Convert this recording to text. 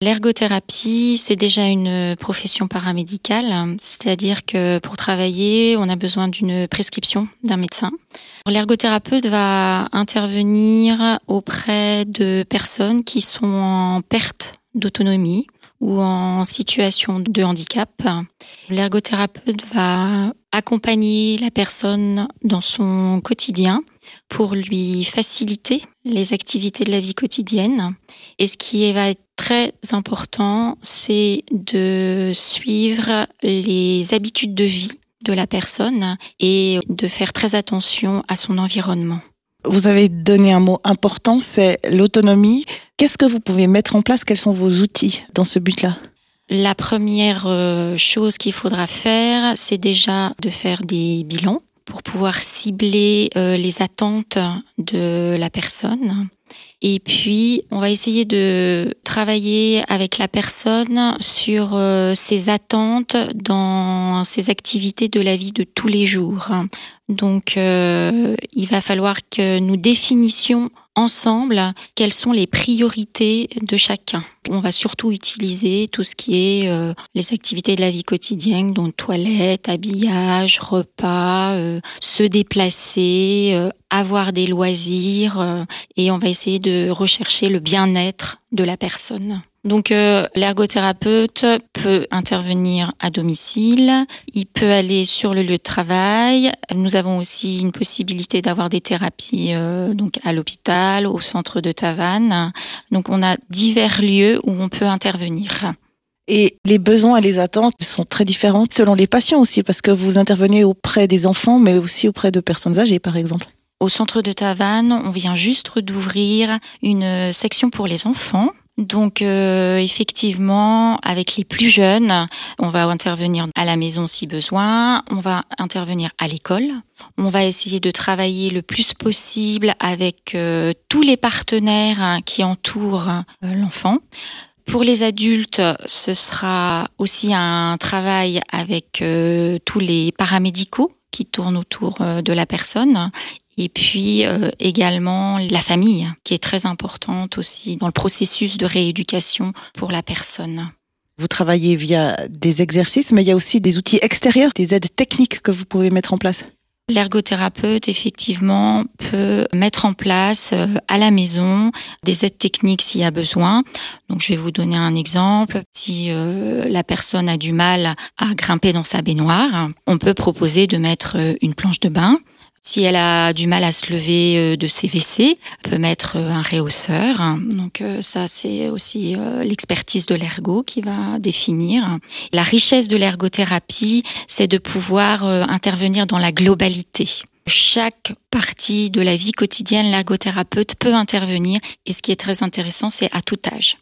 L'ergothérapie, c'est déjà une profession paramédicale, c'est-à-dire que pour travailler, on a besoin d'une prescription d'un médecin. L'ergothérapeute va intervenir auprès de personnes qui sont en perte d'autonomie ou en situation de handicap. L'ergothérapeute va accompagner la personne dans son quotidien pour lui faciliter les activités de la vie quotidienne. Et ce qui va être très important, c'est de suivre les habitudes de vie de la personne et de faire très attention à son environnement. Vous avez donné un mot important, c'est l'autonomie. Qu'est-ce que vous pouvez mettre en place? Quels sont vos outils dans ce but-là? La première chose qu'il faudra faire, c'est déjà de faire des bilans pour pouvoir cibler les attentes de la personne. Et puis, on va essayer de travailler avec la personne sur ses attentes dans ses activités de la vie de tous les jours. Donc, il va falloir que nous définissions ensemble quelles sont les priorités de chacun. On va surtout utiliser tout ce qui est les activités de la vie quotidienne, donc toilette, habillage, repas, se déplacer, avoir des loisirs, et on va essayer de rechercher le bien-être de la personne. Donc l'ergothérapeute peut intervenir à domicile, il peut aller sur le lieu de travail. Nous avons aussi une possibilité d'avoir des thérapies donc à l'hôpital, au centre de Tavannes. Donc on a divers lieux où on peut intervenir. Et les besoins et les attentes sont très différentes selon les patients aussi, parce que vous intervenez auprès des enfants, mais aussi auprès de personnes âgées, par exemple. Au centre de Tavannes, on vient juste d'ouvrir une section pour les enfants. Donc effectivement, avec les plus jeunes, on va intervenir à la maison si besoin, on va intervenir à l'école. On va essayer de travailler le plus possible avec tous les partenaires qui entourent l'enfant. Pour les adultes, ce sera aussi un travail avec tous les paramédicaux qui tournent autour de la personne. Et puis également la famille, qui est très importante aussi dans le processus de rééducation pour la personne. Vous travaillez via des exercices, mais il y a aussi des outils extérieurs, des aides techniques que vous pouvez mettre en place. L'ergothérapeute, effectivement, peut mettre en place à la maison des aides techniques s'il y a besoin. Donc, je vais vous donner un exemple. Si la personne a du mal à grimper dans sa baignoire, on peut proposer de mettre une planche de bain. Si elle a du mal à se lever de ses WC, elle peut mettre un réhausseur. Donc ça, c'est aussi l'expertise de l'ergo qui va définir. La richesse de l'ergothérapie, c'est de pouvoir intervenir dans la globalité. Chaque partie de la vie quotidienne, l'ergothérapeute peut intervenir. Et ce qui est très intéressant, c'est à tout âge.